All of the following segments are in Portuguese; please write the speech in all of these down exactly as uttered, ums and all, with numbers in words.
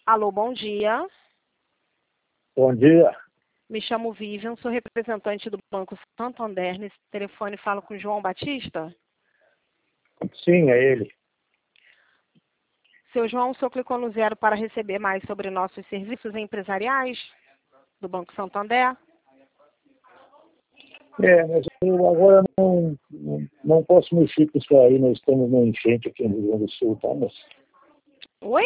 Alô, bom dia. Bom dia. Me chamo Vivian, sou representante do Banco Santander. Nesse telefone falo com o João Batista. Sim, é ele. Seu João, o senhor clicou no zero para receber mais sobre nossos serviços empresariais do Banco Santander? É, mas eu agora não, não, não posso mexer com isso aí. Nós estamos numa enchente aqui no Rio Grande do Sul, tá, moça? Oi?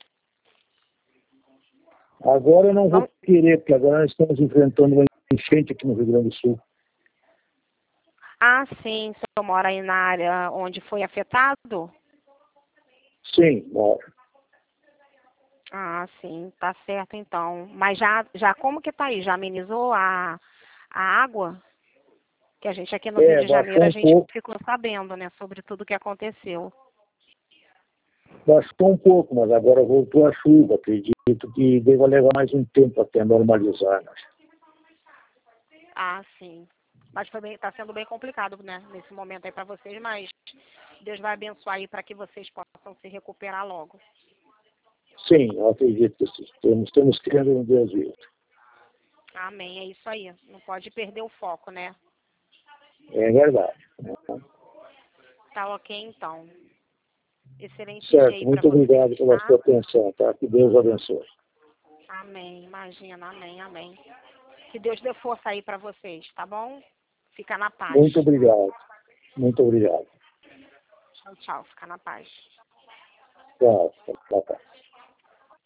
Agora eu não vou Não. querer, porque agora nós estamos enfrentando uma enchente aqui no Rio Grande do Sul. Ah, sim. O senhor mora aí na área onde foi afetado? Sim, moro. Ah, sim. Tá certo, então. Mas já, já como que tá aí? Já amenizou a, a água? Que a gente aqui no Rio É, de Janeiro, baixou a um gente pouco, ficou sabendo, né, sobre tudo o que aconteceu. baixou um pouco, mas agora voltou a chuva. Acredito que deva levar mais um tempo até normalizar, né? Ah, sim. Mas foi bem, tá sendo bem complicado, né, nesse momento aí para vocês, mas Deus vai abençoar aí para que vocês possam se recuperar logo. Sim, eu acredito que sim. Temos, temos crendo em Deus vivo. Amém, é isso aí. Não pode perder o foco, né? É verdade. Tá ok, então. Excelente dia Certo, aí para muito vocês, obrigado pela tá? sua atenção, tá? Que Deus abençoe. Amém, imagina, amém, amém. Que Deus dê força aí para vocês, tá bom? Fica na paz. Muito obrigado. Muito obrigado. Tchau, tchau. Fica na paz. Tchau. Tchau.